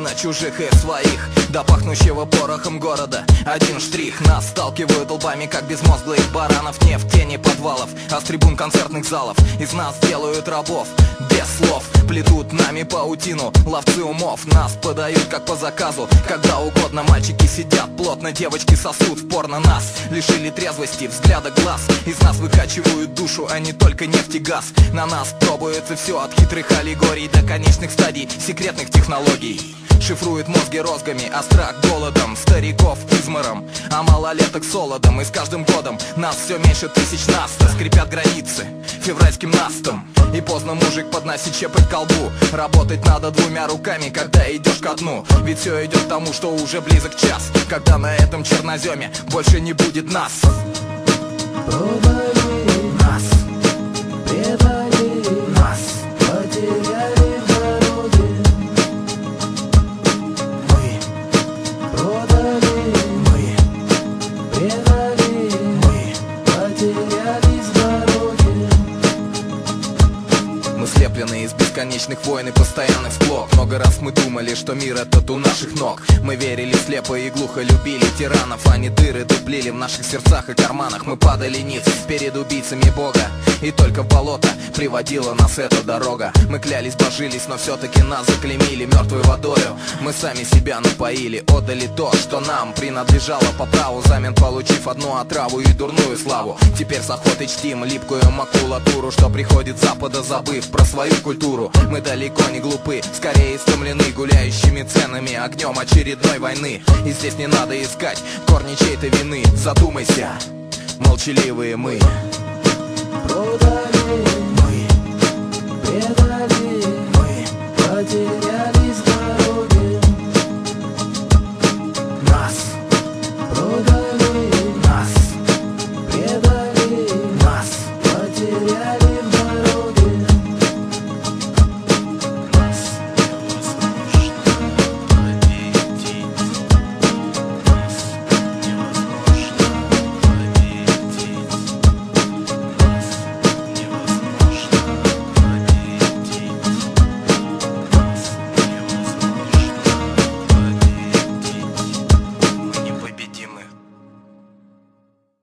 на чужих и своих, до пахнущего порохом города. Один штрих: нас сталкивают лбами, как безмозглых баранов. Не в тени подвалов, а с трибун концертных залов. Из нас делают рабов, без слов. Плетут нами паутину, ловцы умов. Нас подают как по заказу, когда угодно. Мальчики сидят плотно, девочки сосут в порно. Нас лишили трезвости, взгляда глаз. Из нас выкачивают душу, а не только нефть и газ. На нас пробуется все, от хитрых аллегорий до конечных стадий секретных технологий. Шифрует мозги розгами, а страх голодом, стариков измором, а малолеток солодом. И с каждым годом нас все меньше тысяч. Нас скрипят границы февральским настом. И поздно мужик подносит щепоть к колбу. Работать надо двумя руками, когда идешь ко дну. Ведь все идет к тому, что уже близок час, когда на этом черноземе больше не будет нас. Продали Нас, предали, нас, потеряли в дороге. мы, Продали, мы, предали, мы. потерялись в дороге. Мы слеплены из бесконечных войн и постоянных склок. Много раз мы думали, что мир этот у наших ног. Мы верили слепо и глухо, любили тиранов. Они дыры дуплили в наших сердцах и карманах. Мы падали ниц перед убийцами Бога, и только в болото приводила нас эта дорога. Мы клялись, божились, но все-таки нас заклеймили мертвой водою. Мы сами себя напоили, отдали то, что нам принадлежало по праву, взамен получив одну отраву и дурную славу. Теперь с охотой чтим липкую макулатуру, что приходит с запада, забыв про свою культуру. Мы далеко не глупы, скорее истомлены гуляющими ценами, огнем очередной войны. И здесь не надо искать корни чьей-то вины. Задумайся, молчаливые мы.